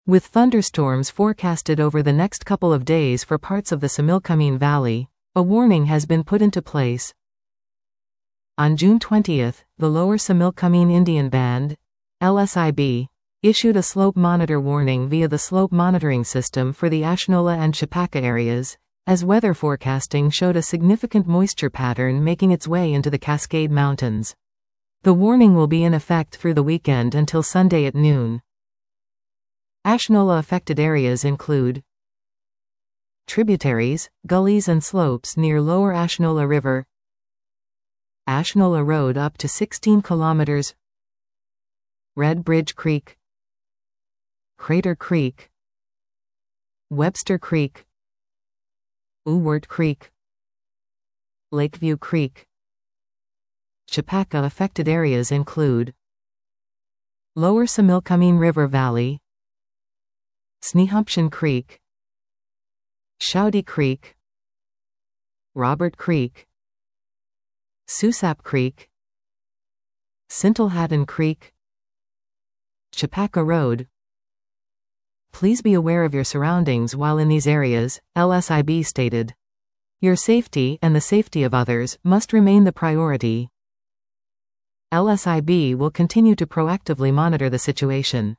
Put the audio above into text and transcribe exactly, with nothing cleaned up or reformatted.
With thunderstorms forecasted over the next couple of days for parts of the Similkameen Valley, a warning has been put into place. On June twentieth, the Lower Similkameen Indian Band, L S I B, issued a slope monitor warning via the slope monitoring system for the Ashnola and Chapaka areas, as weather forecasting showed a significant moisture pattern making its way into the Cascade Mountains. The warning will be in effect through the weekend until Sunday at noon. Ashnola-affected areas include tributaries, gullies and slopes near Lower Ashnola River, Ashnola Road up to sixteen kilometers, Red Bridge Creek, Crater Creek, Webster Creek, Ewart Creek, Lakeview Creek. Chapaka-affected areas include Lower Similkameen River Valley, Snehumption Creek, Shouty Creek, Robert Creek, Susap Creek, Sintlehaddon Creek, Chapaka Road. Please be aware of your surroundings while in these areas, L S I B stated. Your safety and the safety of others must remain the priority. L S I B will continue to proactively monitor the situation.